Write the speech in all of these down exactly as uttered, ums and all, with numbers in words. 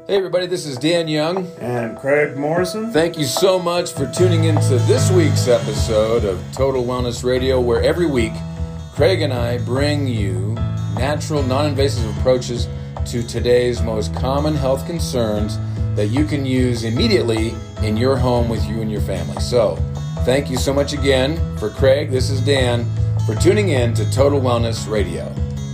Hey everybody, this is Dan Young. And Craig Morrison. Thank you so much for tuning into this week's episode of Total Wellness Radio, where every week Craig and I bring you natural, non-invasive approaches to today's most common health concerns that you can use immediately in your home with you and your family. So, thank you so much again. For Craig, this is Dan, for tuning in to Total Wellness Radio.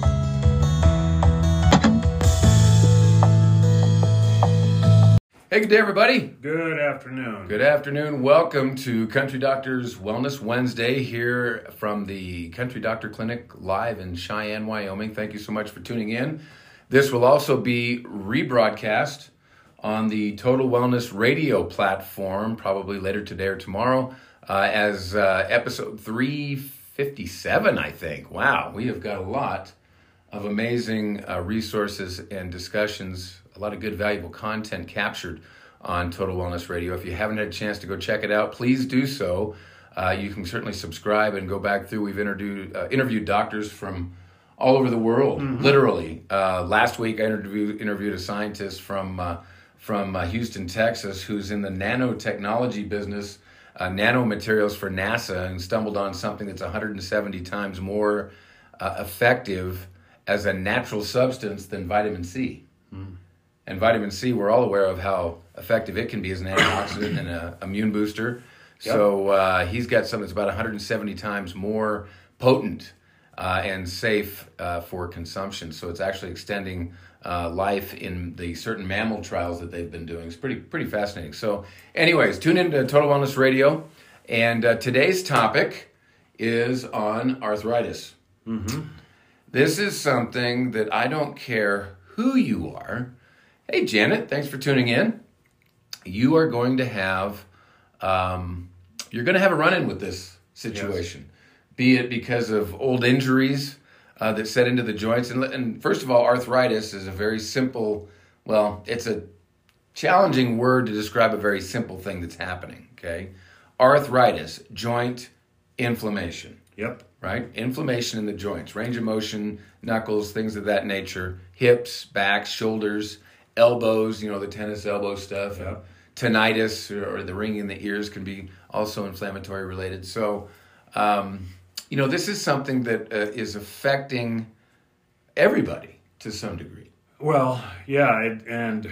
Hey, good day, everybody. Good afternoon. Good afternoon. Welcome to Country Doctor's Wellness Wednesday here from the Country Doctor Clinic live in Cheyenne, Wyoming. Thank you so much for tuning in. This will also be rebroadcast on the Total Wellness Radio platform, probably later today or tomorrow, uh, as uh, episode three fifty-seven, I think. Wow, we have got a lot of amazing uh, resources and discussions, a lot of good, valuable content captured on Total Wellness Radio. If you haven't had a chance to go check it out, please do so. Uh, you can certainly subscribe and go back through. We've interviewed, uh, interviewed doctors from all over the world, mm-hmm. literally. Uh, last week, I interviewed, interviewed a scientist from, uh, from uh, Houston, Texas, who's in the nanotechnology business, uh, nanomaterials for NASA, and stumbled on something that's one hundred seventy times more uh, effective as a natural substance than vitamin C. Mm. And vitamin C, we're all aware of how effective it can be as an antioxidant and an immune booster. Yep. So uh, he's got something that's about one hundred seventy times more potent uh, and safe uh, for consumption. So it's actually extending uh, life in the certain mammal trials that they've been doing. It's pretty pretty fascinating. So anyways, tune in to Total Wellness Radio. And uh, today's topic is on arthritis. Mm-hmm. This is something that I don't care who you are. Hey, Janet, thanks for tuning in. You are going to have, um, you're going to have a run-in with this situation, yes. Be it because of old injuries uh, that set into the joints. And, and first of all, arthritis is a very simple, well, it's a challenging word to describe a very simple thing that's happening, okay? Arthritis, joint inflammation. Yep. Right? Inflammation in the joints, range of motion, knuckles, things of that nature, hips, backs, shoulders, elbows, you know, the tennis elbow stuff. Yep. Tinnitus or, or the ringing in the ears can be also inflammatory related. So, um, you know, this is something that uh, is affecting everybody to some degree. Well, yeah, it, and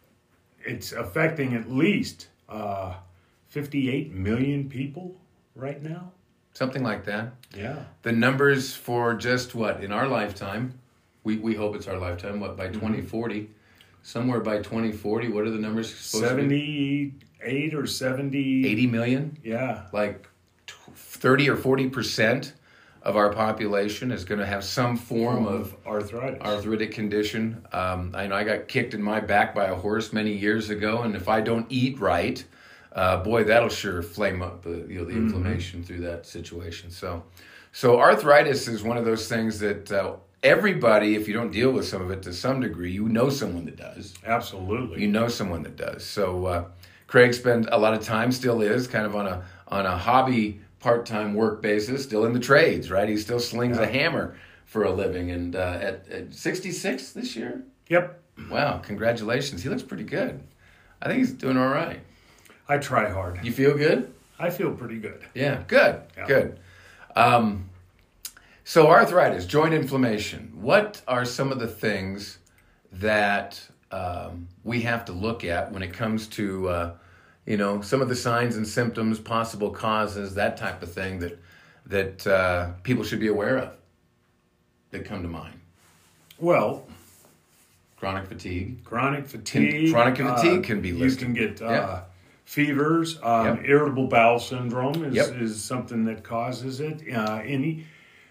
it's affecting at least uh, fifty-eight million people right now. Something like that. Yeah. The numbers for just what, in our lifetime, we, we hope it's our lifetime, what, by twenty forty, mm-hmm. somewhere by twenty forty, what are the numbers supposed seventy-eight to be? seventy-eight or seventy. eighty million? Yeah. Like thirty or forty percent of our population is going to have some form, form of, of arthritis, arthritic condition. Um, I know I got kicked in my back by a horse many years ago, and if I don't eat right, Uh, boy, that'll sure flame up the you know the inflammation mm-hmm. through that situation. So, so arthritis is one of those things that uh, everybody, if you don't deal with some of it to some degree, you know someone that does. Absolutely, you know someone that does. So, uh, Craig spent a lot of time, still is, kind of on a on a hobby part-time work basis, still in the trades, right? He still slings yeah. a hammer for a living, and uh, at, at sixty-six this year. Yep. Wow! Congratulations. He looks pretty good. I think he's doing all right. I try hard. You feel good? I feel pretty good. Yeah, good, yeah. good. Um, so arthritis, joint inflammation. What are some of the things that um, we have to look at when it comes to, uh, you know, some of the signs and symptoms, possible causes, that type of thing that that uh, people should be aware of that come to mind? Well, chronic fatigue. Chronic fatigue. Can, chronic fatigue uh, can be listed. You can get... Uh, yeah. Fevers, um, yep. irritable bowel syndrome is, yep. is something that causes it. Uh, any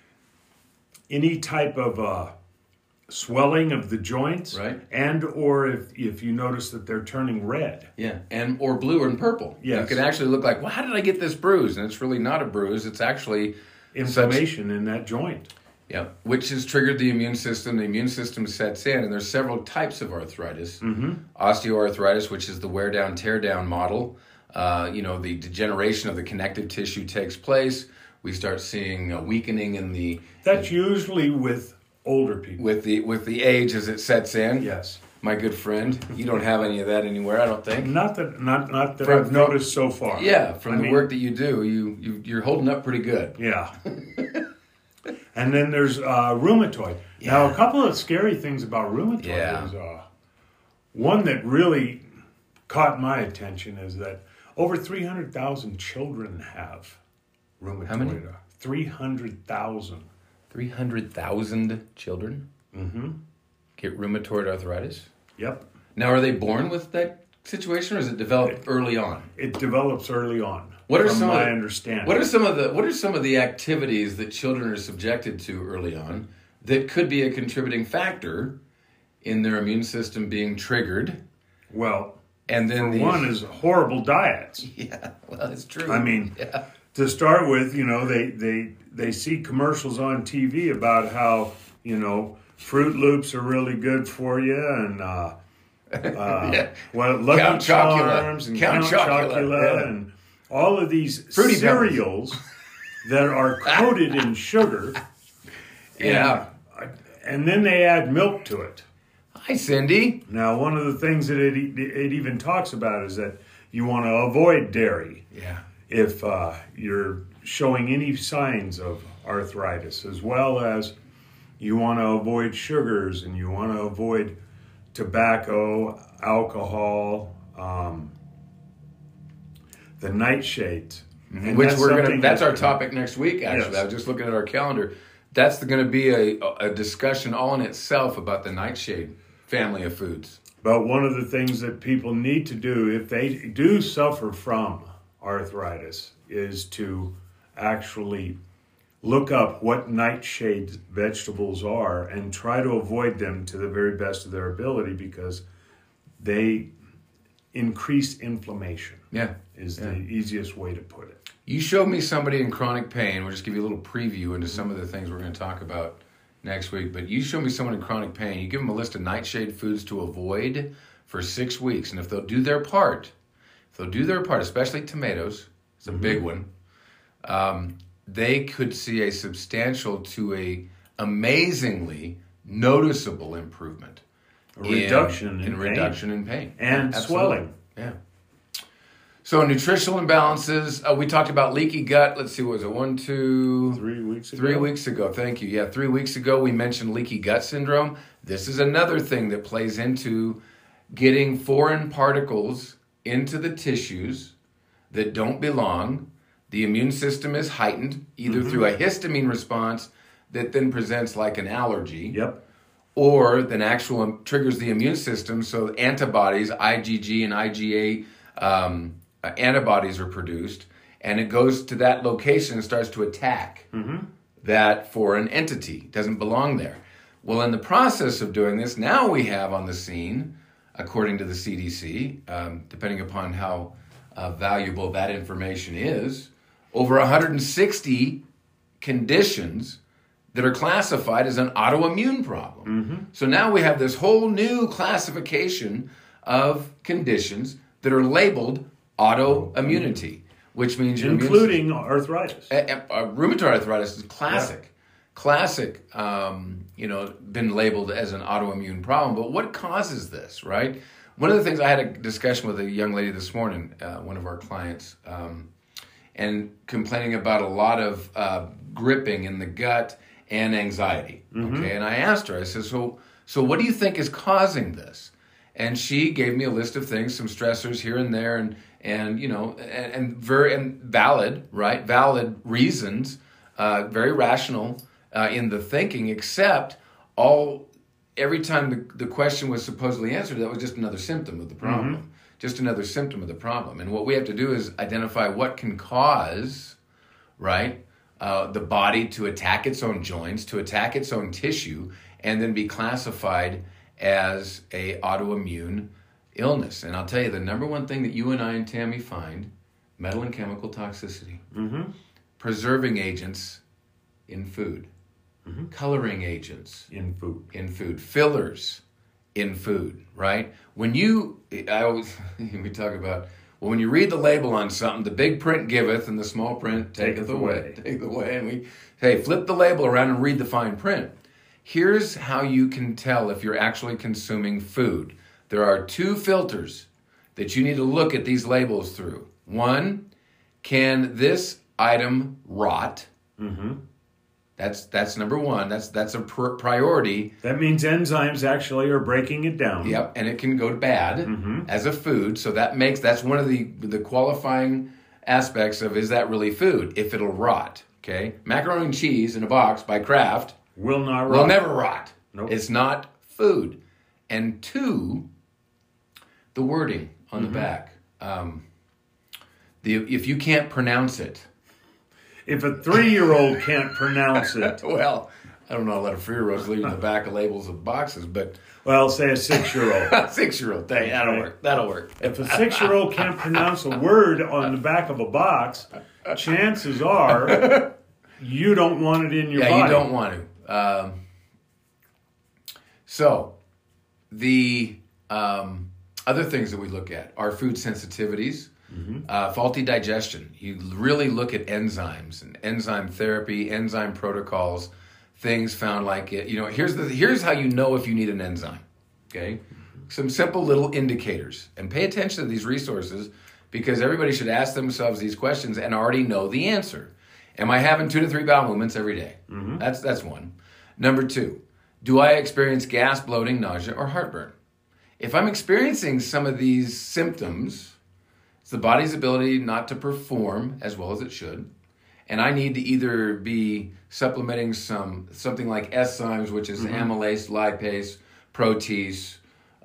any type of uh, swelling of the joints, right? And or if if you notice that they're turning red, yeah, and or blue and purple. Yes. It can actually look like, well, how did I get this bruise? And it's really not a bruise. It's actually inflammation such, in that joint. Yeah, which has triggered the immune system. The immune system sets in, and there's several types of arthritis. Mm-hmm. Osteoarthritis, which is the wear down, tear down model. Uh, you know, the degeneration of the connective tissue takes place. We start seeing a weakening in the. That's usually with older people. With the with the age as it sets in. Yes. my good friend. You don't have any of that anywhere, I don't think. Not that, not not that From- I've noticed so far. Yeah, from I the mean, work that you do, you, you you're holding up pretty good. Yeah. And then there's uh, rheumatoid. Yeah. Now, a couple of scary things about rheumatoid Yeah. is uh, one that really caught my attention is that over three hundred thousand children have rheumatoid. How many? three hundred thousand. Three hundred thousand children Mm-hmm. get rheumatoid arthritis. Yep. Now, are they born with that situation, or is it developed early on? It develops early on. What are from some of my the- understanding? What are some of the What are some of the activities that children are subjected to early on that could be a contributing factor in their immune system being triggered? Well, And then for these, one is horrible diets. yeah, well, it's true. I mean, yeah, to start with, you know, they, they, they see commercials on T V about how, you know, Fruit Loops are really good for you and, uh, uh, Yeah. well, Lucky Count Chocula. Charms and Count Count, Chocula, Chocula, yeah. and all of these Fruity cereals that are coated in sugar. yeah. And, and then they add milk to it. Hi, Cindy. Now, one of the things that it, it even talks about is that you want to avoid dairy Yeah, if uh, you're showing any signs of arthritis, as well as you want to avoid sugars and you want to avoid tobacco, alcohol, um, the nightshades. And which that's we're gonna. something That's that- our topic next week. Actually, Yes. I was just looking at our calendar. That's going to be a, a discussion all in itself about the nightshade family of foods. But one of the things that people need to do if they do suffer from arthritis is to actually look up what nightshade vegetables are and try to avoid them to the very best of their ability because they increase inflammation Yeah. is Yeah. the easiest way to put it. You showed me somebody in chronic pain. We'll just give you a little preview into some of the things we're going to talk about next week. But you showed me someone in chronic pain. You give them a list of nightshade foods to avoid for six weeks. And if they'll do their part, if they'll do their part, especially tomatoes, it's a big one, um, they could see a substantial to a amazingly noticeable improvement. A reduction in, in pain reduction in pain. and Absolutely. swelling. Yeah. So nutritional imbalances. Uh, we talked about leaky gut. Let's see, what was it? One, two, Three weeks ago. three weeks ago. Thank you. Yeah, three weeks ago we mentioned leaky gut syndrome. This is another thing that plays into getting foreign particles into the tissues that don't belong. The immune system is heightened either Mm-hmm. through a histamine response that then presents like an allergy, Yep. or then actual triggers the immune system. So antibodies, IgG and IgA um, uh, antibodies are produced, and it goes to that location and starts to attack Mm-hmm. that foreign entity. It doesn't belong there. Well, in the process of doing this, now we have on the scene, according to the C D C, um, depending upon how uh, valuable that information is, over one hundred sixty conditions that are classified as an autoimmune problem. Mm-hmm. So now we have this whole new classification of conditions that are labeled autoimmunity, which means your immune Including arthritis. uh, uh, rheumatoid arthritis is classic, classic. Um, you know, been labeled as an autoimmune problem. But what causes this, right? One of the things I had a discussion with a young lady this morning, uh, one of our clients, um, and complaining about a lot of uh, gripping in the gut and anxiety. Okay, and I asked her, I said, so, so what do you think is causing this? And she gave me a list of things, some stressors here and there, and and you know, and, and very and valid, right? Valid reasons, uh, very rational uh, in the thinking. Except all every time the, the question was supposedly answered, that was just another symptom of the problem, Mm-hmm. just another symptom of the problem. And what we have to do is identify what can cause, right, uh, the body to attack its own joints, to attack its own tissue, and then be classified as a autoimmune illness. And I'll tell you, the number one thing that you and I and Tammy find, metal and chemical toxicity, Mm-hmm. preserving agents in food, Mm-hmm. coloring agents In food. in food, fillers in food, right? When you, I always, we talk about, well, when you read the label on something, the big print giveth and the small print taketh Taketh away. away. Taketh away. And we, hey, flip the label around and read the fine print. Here's how you can tell if you're actually consuming food. There are two filters that you need to look at these labels through. One, can this item rot? Mm-hmm. That's that's number one. That's that's a pr- priority. That means enzymes actually are breaking it down. Yep, and it can go bad mm-hmm. as a food. So that makes that's one of the the qualifying aspects of, is that really food? If it'll rot, okay? Macaroni and cheese in a box by Kraft will not rot. will never rot. Nope. It's not food. And two, the wording on mm-hmm. the back. Um, the if you can't pronounce it. If a three-year-old can't pronounce it. Well, I don't know, a lot of three-year-olds leave the back of labels of boxes, but... Well, say a six-year-old. Six-year-old, thing, that'll Okay. work, that'll work. If a six-year-old can't pronounce a word on the back of a box, chances are you don't want it in your yeah, body. Yeah, you don't want to. Um, so, the um, other things that we look at are food sensitivities. Mm-hmm. Uh, faulty digestion. You really look at enzymes and enzyme therapy, enzyme protocols, things found like it. You know, here's the here's how you know if you need an enzyme. Okay, mm-hmm. Some simple little indicators, and pay attention to these resources because everybody should ask themselves these questions and already know the answer. Am I having two to three bowel movements every day? Mm-hmm. That's that's one. Number two, do I experience gas, bloating, nausea, or heartburn? If I'm experiencing some of these symptoms, it's the body's ability not to perform as well as it should. And I need to either be supplementing some something like enzymes, which is mm-hmm. amylase, lipase, protease,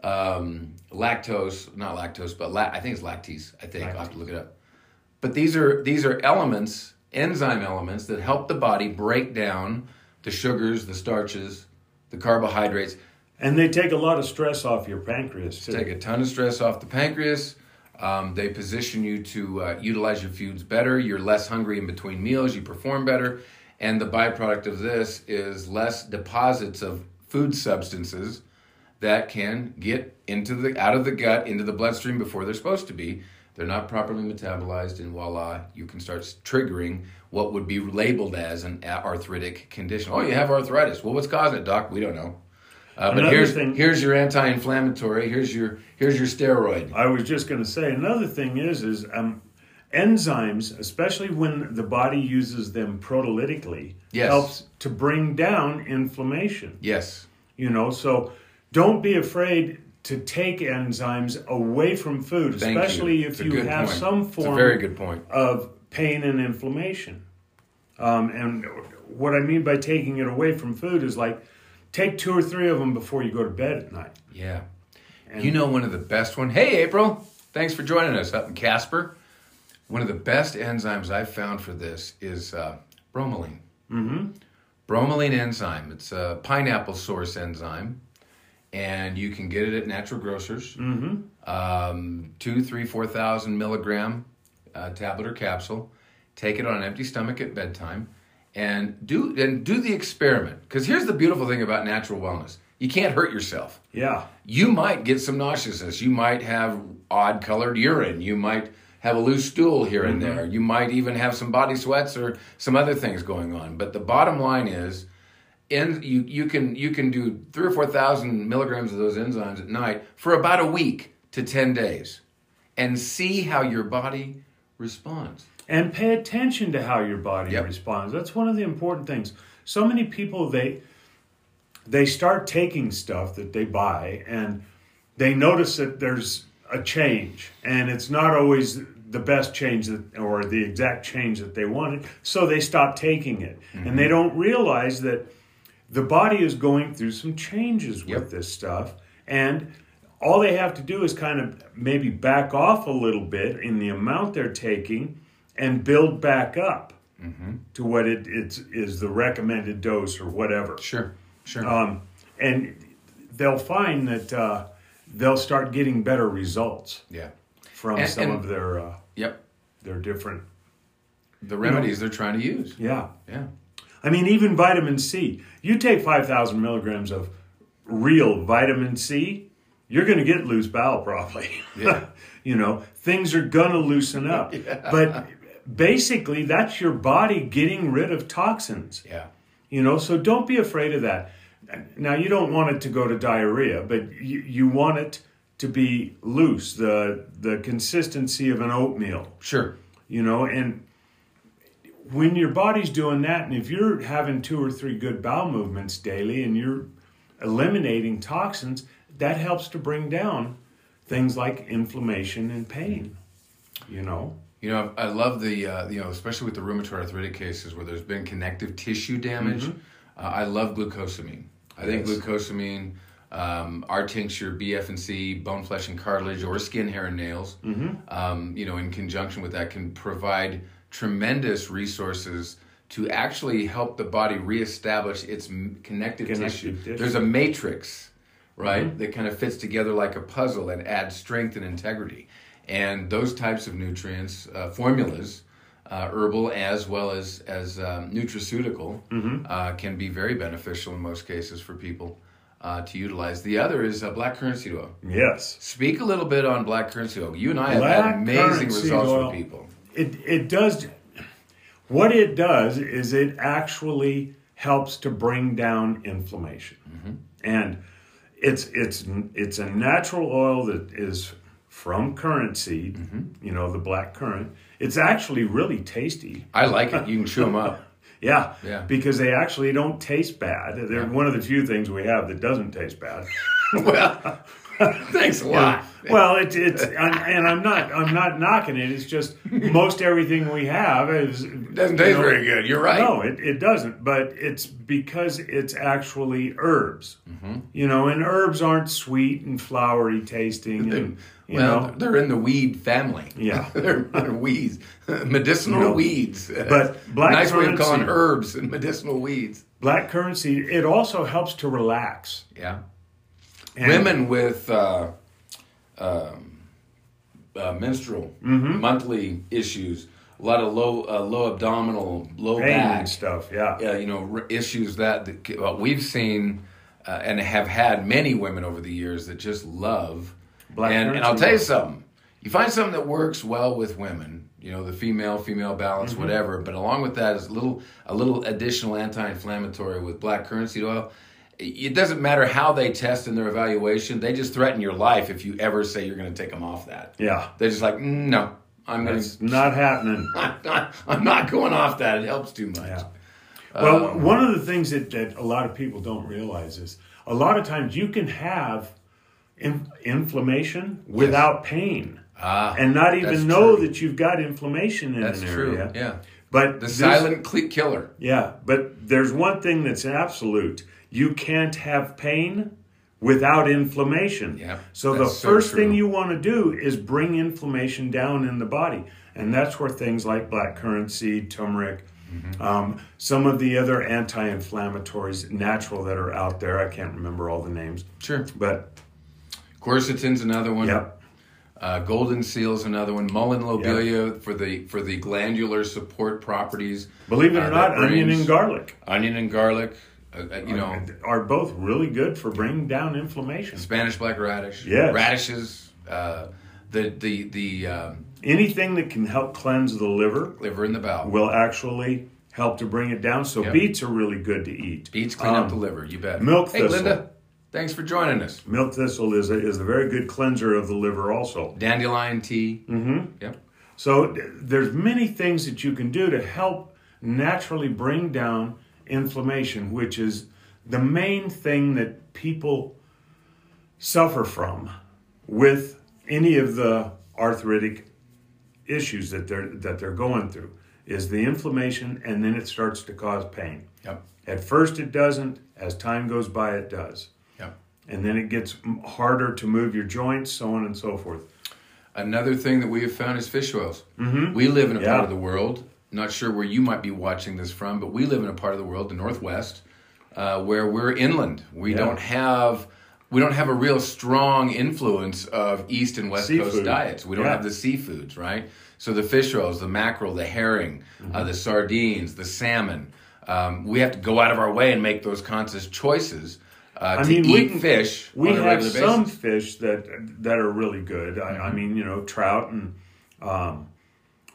um, lactose, not lactose, but la- I think it's lactase. I think lactase. I'll have to look it up. But these are these are elements, enzyme elements that help the body break down the sugars, the starches, the carbohydrates. And they take a lot of stress off your pancreas too. Take a ton of stress off the pancreas. Um, they position you to uh, utilize your foods better. You're less hungry in between meals. You perform better. And the byproduct of this is less deposits of food substances that can get into the out of the gut, into the bloodstream before they're supposed to be. They're not properly metabolized, and voila, you can start triggering what would be labeled as an arthritic condition. Oh, you have arthritis. Well, what's causing it, doc? We don't know. Uh, but here's thing, here's your anti-inflammatory. Here's your here's your steroid. I was just going to say another thing is is um, enzymes, especially when the body uses them protolytically, yes. helps to bring down inflammation. Yes, you know. So don't be afraid to take enzymes away from food, Thank especially you. if it's you have point. some it's form a very good point. of pain and inflammation. Um, and what I mean by taking it away from food is like, take two or three of them before you go to bed at night. Yeah. And you know one of the best ones? Hey, April. Thanks for joining us up in Casper. One of the best enzymes I've found for this is uh, bromelain. Mm-hmm. Bromelain enzyme. It's a pineapple source enzyme. And you can get it at natural grocers. Mm-hmm. Um, two, three, four thousand milligram uh, tablet or capsule. Take it on an empty stomach at bedtime. And do and do the experiment. Because here's the beautiful thing about natural wellness. You can't hurt yourself. Yeah. You might get some nauseousness. You might have odd colored urine. You might have a loose stool here and mm-hmm. there. You might even have some body sweats or some other things going on. But the bottom line is, in, you, you can you can do three or four thousand milligrams of those enzymes at night for about a week to ten days. And see how your body responds. And pay attention to how your body yep. responds. That's one of the important things. So many people, they they start taking stuff that they buy and they notice that there's a change. And it's not always the best change that, or the exact change that they wanted. So they stop taking it. Mm-hmm. And they don't realize that the body is going through some changes with yep. this stuff. And all they have to do is kind of maybe back off a little bit in the amount they're taking and build back up mm-hmm. to what it it's, is the recommended dose or whatever. Sure, sure. Um, and they'll find that uh, they'll start getting better results. Yeah. From and, some and, of their uh, yep their different the remedies you know, they're trying to use. Yeah, yeah. I mean, even vitamin C. You take five thousand milligrams of real vitamin C, you're going to get loose bowel probably. Yeah. You know, things are going to loosen up. yeah. But basically, that's your body getting rid of toxins. Yeah. You know, so don't be afraid of that. now you don't want it to go to diarrhea, but you, you want it to be loose, the the consistency of an oatmeal. Sure. You know, and when your body's doing that, and if you're having two or three good bowel movements daily and you're eliminating toxins, that helps to bring down things like inflammation and pain, you know. You know, I love the, uh, you know, especially with the rheumatoid arthritic cases where there's been connective tissue damage. Mm-hmm. Uh, I love glucosamine. I yes. think glucosamine, um, our tincture, B F and C, bone, flesh, and cartilage, or skin, hair, and nails, mm-hmm. um, you know, in conjunction with that can provide tremendous resources to actually help the body reestablish its connective, connective tissue. tissue. There's a matrix, right, mm-hmm. that kind of fits together like a puzzle and adds strength and integrity. And those types of nutrients, uh, formulas, uh, herbal as well as, as um, nutraceutical, mm-hmm. uh, can be very beneficial in most cases for people uh, to utilize. The other is uh, black currant seed oil. Yes. Speak a little bit on black currant seed oil. You and I black have had amazing results for people. It it does, what it does is it actually helps to bring down inflammation. Mm-hmm. And it's it's it's a natural oil that is from currant seed, mm-hmm. you know, the black currant. It's actually really tasty. I like it. You can chew them up. yeah, yeah, because they actually don't taste bad. They're yeah. one of the few things we have that doesn't taste bad. Well, thanks a lot. Yeah. Well, it, it's and I'm not I'm not knocking it. It's just most everything we have is doesn't taste you know, very good. You're right. No, it, it doesn't. But it's because it's actually herbs. Mm-hmm. You know, and herbs aren't sweet and flowery tasting. And, you well, know. they're in the weed family. Yeah, they're, they're weeds, medicinal you know, weeds. But black nice way of calling seed, herbs and medicinal weeds. Black currant seed. It also helps to relax. Yeah. And women with uh, um, uh, menstrual, mm-hmm. monthly issues, a lot of low uh, low abdominal, low pain back and stuff, yeah. Uh, you know, r- issues that, that uh, we've seen uh, and have had many women over the years that just love. Black and, and I'll tell you something. You find something that works well with women, you know, the female, female balance, mm-hmm. whatever, but along with that is a little, a little additional anti-inflammatory with black currant seed oil. It doesn't matter how they test in their evaluation. They just threaten your life if you ever say you're going to take them off that. Yeah. They're just like, mm, no, I'm going to. not happening. I'm not, I'm not going off that. It helps too much. Yeah. Well, um, one of the things that, that a lot of people don't realize is a lot of times you can have in, inflammation without yes. pain. Ah, and not even know true. that you've got inflammation in that's an true. area. Yeah. But the silent killer. Yeah, but there's one thing that's absolute. You can't have pain without inflammation. Yeah, so the first so thing you want to do is bring inflammation down in the body. And that's where things like black currant seed, turmeric, mm-hmm. um, some of the other anti-inflammatories, natural that are out there. I can't remember all the names. Sure. But quercetin's another one. Yep. Uh, golden seal's another one. Mullein lobelia yep. for the for the glandular support properties. Believe it or uh, not, onion and garlic. Onion and garlic. Uh, you know, are both really good for bringing down inflammation. Spanish black radish, yes. radishes, uh, the the the um, anything that can help cleanse the liver, liver and the bowel, will actually help to bring it down. So yep. beets are really good to eat. Beets clean um, up the liver. You bet. Milk hey, thistle. Linda, thanks for joining us. Milk thistle is a, is a very good cleanser of the liver, also. Dandelion tea. Mm-hmm. Yep. So there's many things that you can do to help naturally bring down inflammation, which is the main thing that people suffer from with any of the arthritic issues that they're that they're going through, is the inflammation, and then it starts to cause pain. Yep. At first it doesn't. As time goes by, it does. Yep. And then it gets harder to move your joints, so on and so forth. Another thing that we have found is fish oils. Mm-hmm. We live in a yeah. part of the world, not sure where you might be watching this from, but we live in a part of the world, the Northwest, uh, where we're inland. We yeah. don't have we don't have a real strong influence of East and West Seafood. Coast diets. We don't yeah. have the seafoods, right? So the fish oils, the mackerel, the herring, mm-hmm. uh, the sardines, the salmon. Um, we have to go out of our way and make those conscious choices uh, I to mean, eat we can, fish. We on a have regular some basis. fish that that are really good. I, Mm-hmm. I mean, you know, trout and um,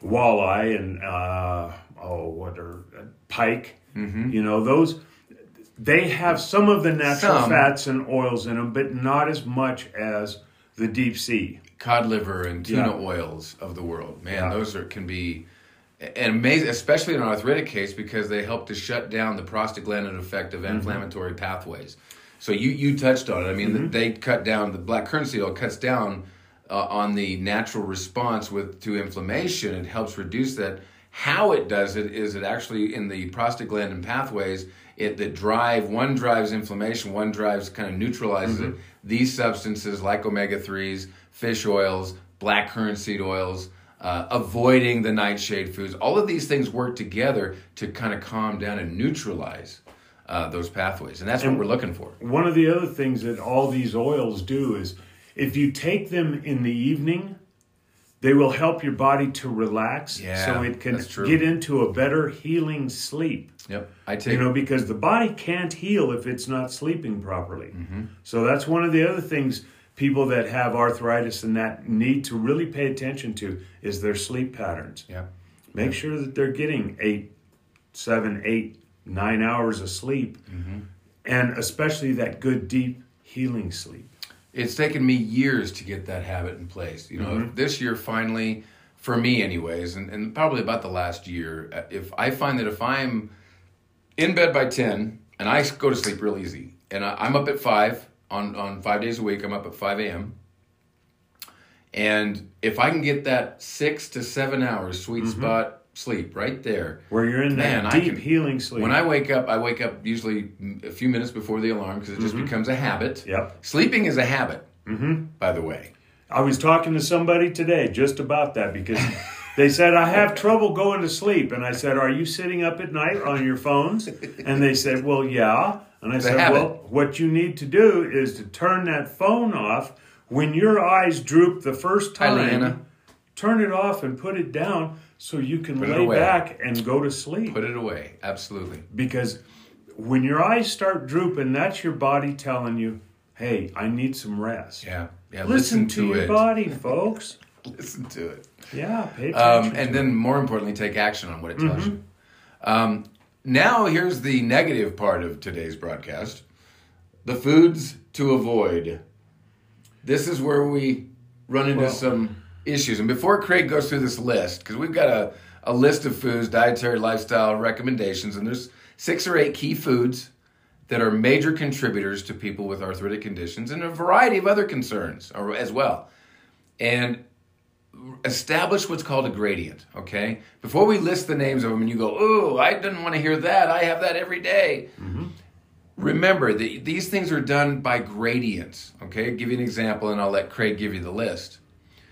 walleye and uh, oh, what are uh, pike? Mm-hmm. You know, those they have some of the natural Some. fats and oils in them, but not as much as the deep sea. Cod liver and tuna Yeah. oils of the world. Man, Yeah. those are can be and amazing, especially in an arthritic case, because they help to shut down the prostaglandin effect of inflammatory pathways. So you, you touched on it. I mean, Mm-hmm. they cut down, the black currency oil cuts down uh, on the natural response with to inflammation. It helps reduce that. How it does it is it actually in the prostaglandin pathways, it that drive, one drives inflammation, one drives kind of neutralizes Mm-hmm. it. These substances like omega threes, fish oils, black currant seed oils, uh, avoiding the nightshade foods, all of these things work together to kind of calm down and neutralize uh, those pathways. And that's And what we're looking for. One of the other things that all these oils do is if you take them in the evening, they will help your body to relax Yeah, so it can that's true. get into a better healing sleep. Yep. I take You know, because the body can't heal if it's not sleeping properly. Mm-hmm. So that's one of the other things people that have arthritis and that need to really pay attention to is their sleep patterns. yeah. Make sure that they're getting eight, seven, eight, nine hours of sleep, Mm-hmm. and especially that good, deep, healing sleep. It's taken me years to get that habit in place. You know, Mm-hmm. this year finally, for me anyways, and, and probably about the last year, uh, if I find that if I'm in bed by ten, and I go to sleep real easy, and I, I'm up at five, on, on five days a week, I'm up at five a.m., and if I can get that six to seven hours sweet Mm-hmm. spot sleep right there, Where you're in Man, that I deep can- healing sleep. when I wake up, I wake up usually a few minutes before the alarm because it just becomes a habit. Mm-hmm. Yep. Sleeping is a habit, Mm-hmm. by the way. I was talking to somebody today just about that because they said, I have trouble going to sleep. And I said, are you sitting up at night on your phones? And they said, well, yeah. And I It's a said, habit. well, what you need to do is to turn that phone off. When your eyes droop the first Hi, time, Leanna. turn it off and put it down so you can Put it lay away. back and go to sleep. Put it away. Absolutely. Because when your eyes start drooping, that's your body telling you, hey, I need some rest. Yeah. Yeah. Listen, Listen, to, to, your it. body, folks. Listen to it. Yeah, pay attention. Um, and to then, more importantly, take action on what it tells you. Um, now, here's the negative part of today's broadcast: the foods to avoid. This is where we run into Well- some issues. And before Craig goes through this list, because we've got a, a list of foods, dietary lifestyle recommendations, and there's six or eight key foods that are major contributors to people with arthritic conditions and a variety of other concerns or- as well. And establish what's called a gradient, okay? Before we list the names of them and you go, oh, I didn't want to hear that. I have that every day. Remember, the, these things are done by gradients, okay? I'll give you an example and I'll let Craig give you the list.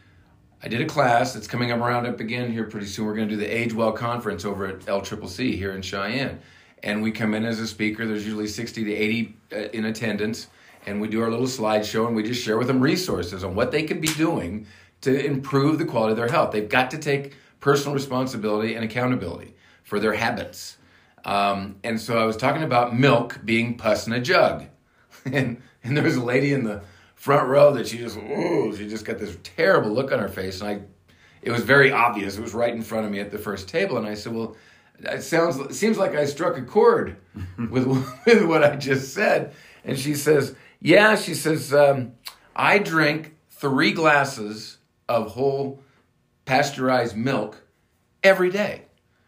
I did a class that's coming up around up again here pretty soon. We're going to do the Age Well Conference over at L C C C here in Cheyenne. And we come in as a speaker. There's usually sixty to eighty uh, in attendance. And we do our little slideshow and we just share with them resources on what they can be doing to improve the quality of their health. They've got to take personal responsibility and accountability for their habits. Um, and so I was talking about milk being pus in a jug. and and there was a lady in the front row that she just, oh, she just got this terrible look on her face. And I, it was very obvious. It was right in front of me at the first table. And I said, well, it sounds, it seems like I struck a chord with, with what I just said. And she says, yeah, she says, um, I drink three glasses of whole pasteurized milk every day.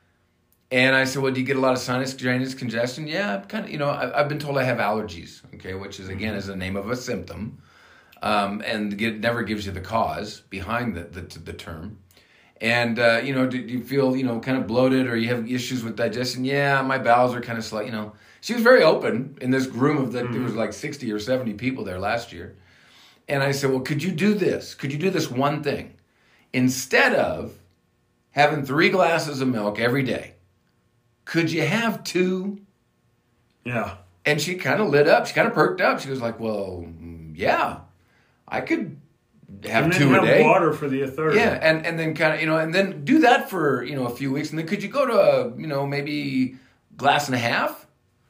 And I said, well, do you get a lot of sinus drainage congestion? Yeah, kind of, you know, I, I've been told I have allergies, okay, which is, again, is the name of a symptom. Um, and it never gives you the cause behind the, the, the term. And, uh, you know, do, do you feel, you know, kind of bloated or you have issues with digestion? Yeah, my bowels are kind of slight, you know. She was very open in this room of that. Mm-hmm. There was like sixty or seventy people there last year. And I said, well, could you do this? Could you do this one thing? Instead of having three glasses of milk every day, could you have two? Yeah. And she kind of lit up. She kind of perked up. She was like, well, yeah, I could have and then two have a day. water for the third. Yeah, and, and then kind of, you know, and then do that for, you know, a few weeks. And then could you go to a, you know, maybe glass and a half?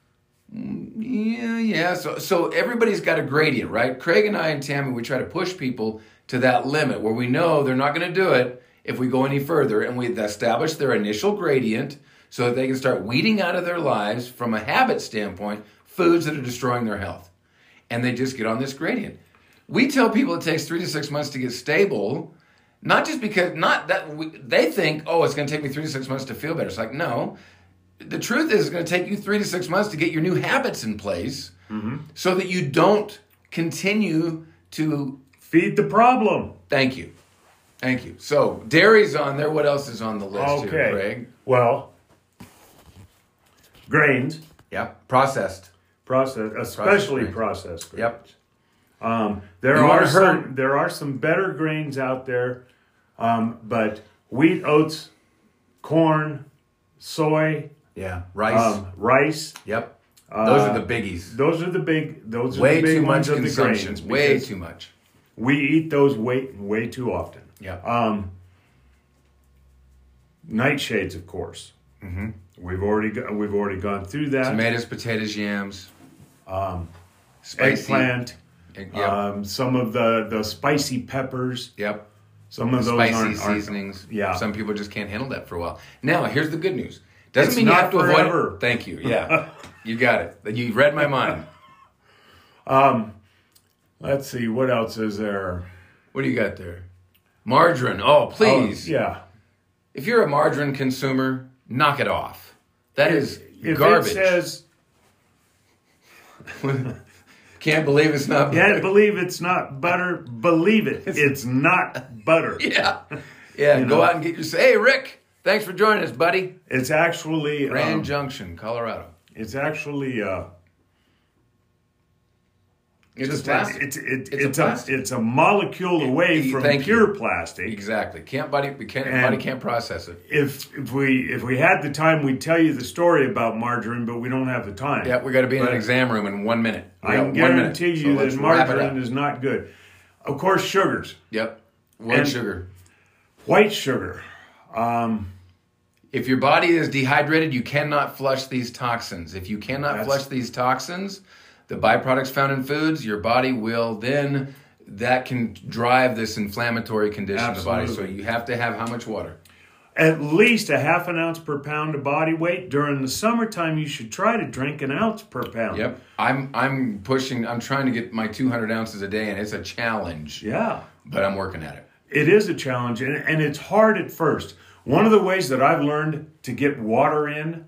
Yeah, yeah. So, so everybody's got a gradient, right? Craig and I and Tammy, we try to push people to that limit where we know they're not going to do it if we go any further. And we establish their initial gradient so that they can start weeding out of their lives from a habit standpoint foods that are destroying their health. And they just get on this gradient. We tell people it takes three to six months to get stable, not just because, not that we, they think, oh, it's going to take me three to six months to feel better. It's like, no. The truth is it's going to take you three to six months to get your new habits in place mm-hmm. so that you don't continue to... Feed the problem. Thank you. Thank you. So, dairy's on there. What else is on the list okay. here, Craig? Well, grains. Yeah, processed. Processed, especially processed, processed grains. Yep. Um, there You are wanna some. hurt- There are some better grains out there, um, but wheat, oats, corn, soy, Yeah, rice. um, rice. Yep. Those uh, are the biggies. Those are the big. Those are Way the big too much ones of the consumption. grains. Way because too much. We eat those way way too often. Yeah. Um, nightshades, of course. Mm-hmm. We've already go, we've already gone through that. Tomatoes, potatoes, yams. Um, Spicy. eggplant. Yep. Um, some of the, the spicy peppers. Yep. Some of those Spicy aren't, aren't seasonings. Yeah. Some people just can't handle that for a while. Now, here's the good news. Doesn't It's mean you not have to forever. avoid it. Thank you. Yeah. You got it. You read my mind. Um, let's see, what else is there? What do you got there? Margarine. Oh, please. Oh, yeah. If you're a margarine consumer, knock it off. That is If garbage. it says, Can't believe it's not butter. can't believe it's not butter, believe it. It's not butter. Yeah. Yeah, You go know? out and get your... Hey, Rick, thanks for joining us, buddy. It's actually, Grand um, Junction, Colorado. it's actually, uh, It's just a plastic. like, it's, it, It's it's, a a, plastic. it's a molecule away from Thank pure you. plastic. Exactly. Can't body, we can't, And- body can't process it. If if we if we had the time, we'd tell you the story about margarine, but we don't have the time. Yeah, we got to be in But an exam room in one minute. We I got can one minute. guarantee So you let's that wrap it margarine up. is not good. Of course, sugars, Yep. White And- sugar. white sugar. Um, If your body is dehydrated, you cannot flush these toxins. If you cannot That's- flush these toxins, the byproducts found in foods, your body will then, that can drive this inflammatory condition in the body. So Absolutely. you have to have how much water? at least a half an ounce per pound of body weight. During the summertime, you should try to drink an ounce per pound. Yep. I'm I'm pushing, I'm trying to get my two hundred ounces a day, and it's a challenge, Yeah. but I'm working at it. It is a challenge, and, and it's hard at first. One of the ways that I've learned to get water in,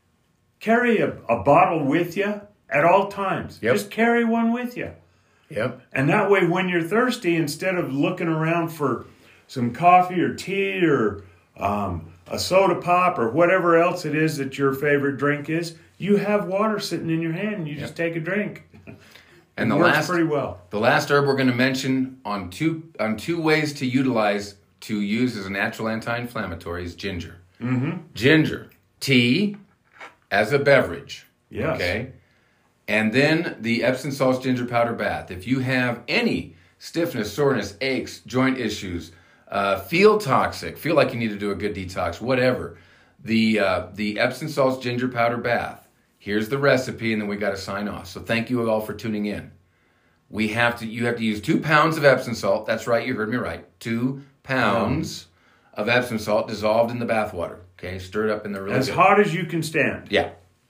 carry a, a bottle with you at all times. Yep. Just carry one with you. Yep. And that way, when you're thirsty, instead of looking around for some coffee or tea or um, a soda pop or whatever else it is that your favorite drink is, you have water sitting in your hand and you Yep. just take a drink. And it the works last pretty well. The last herb we're going to mention on two on two ways to utilize to use as a natural anti-inflammatory is ginger. Mm-hmm. Ginger tea as a beverage. Yes. Okay. And then the Epsom salts ginger powder bath. If you have any stiffness, soreness, aches, joint issues, uh, feel toxic, feel like you need to do a good detox, whatever, the uh, the Epsom salts ginger powder bath. Here's the recipe, and then we got to sign off. So thank you all for tuning in. We have to. You have to use two pounds of Epsom salt. That's right. You heard me right. Two pounds of Epsom salt dissolved in the bath water. Okay, stir it up in the really As good. hot as you can stand. Yeah.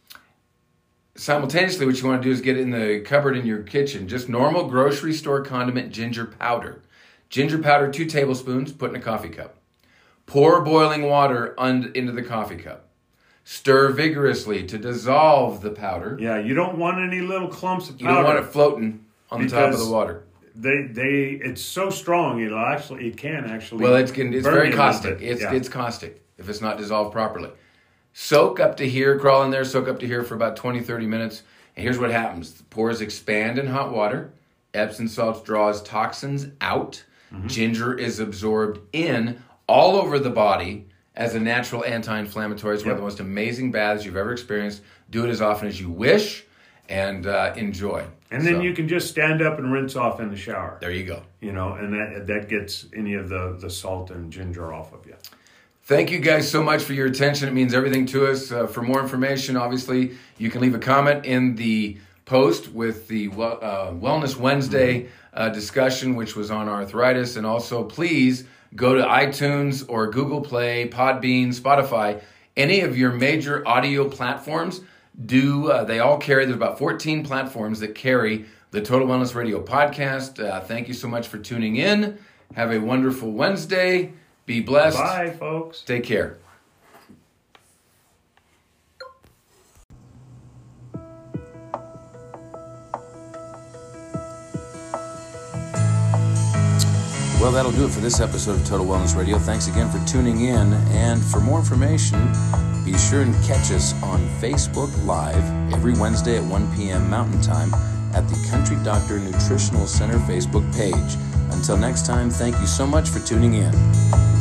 Simultaneously, what you want to do is get it in the cupboard in your kitchen. Just normal grocery store condiment ginger powder. Ginger powder, two tablespoons, put in a coffee cup. Pour boiling water un- into the coffee cup. Stir vigorously to dissolve the powder. Yeah, you don't want any little clumps of You powder. don't want it floating on the top of Because the water. They, they, it's so strong. It'll actually, it can actually. Well, it's it's burn very you a little caustic. bit. It's Yeah. it's caustic if it's not dissolved properly. Soak up to here, crawl in there, soak up to here for about twenty, thirty minutes. And here's what happens. The pores expand in hot water. Epsom salts draws toxins out. Mm-hmm. Ginger is absorbed in all over the body as a natural anti-inflammatory. It's one of Yep. the most amazing baths you've ever experienced. Do it as often as you wish and uh, enjoy. And then So, you can just stand up and rinse off in the shower. There you go. You know, and that that gets any of the, the salt and ginger off of you. Thank you guys so much for your attention. It means everything to us. Uh, for more information, obviously, you can leave a comment in the post with the uh, Wellness Wednesday uh, discussion, which was on arthritis. And also, please go to iTunes or Google Play, Podbean, Spotify, any of your major audio platforms. do, uh, they all carry, there's about fourteen platforms that carry the Total Wellness Radio podcast. Uh, thank you so much for tuning in. Have a wonderful Wednesday. Be blessed. Bye, folks. Take care. Well, that'll do it for this episode of Total Wellness Radio. Thanks again for tuning in. And for more information, be sure and catch us on Facebook Live every Wednesday at one p.m. Mountain Time at the Country Doctor Nutritional Center Facebook page. Until next time, thank you so much for tuning in.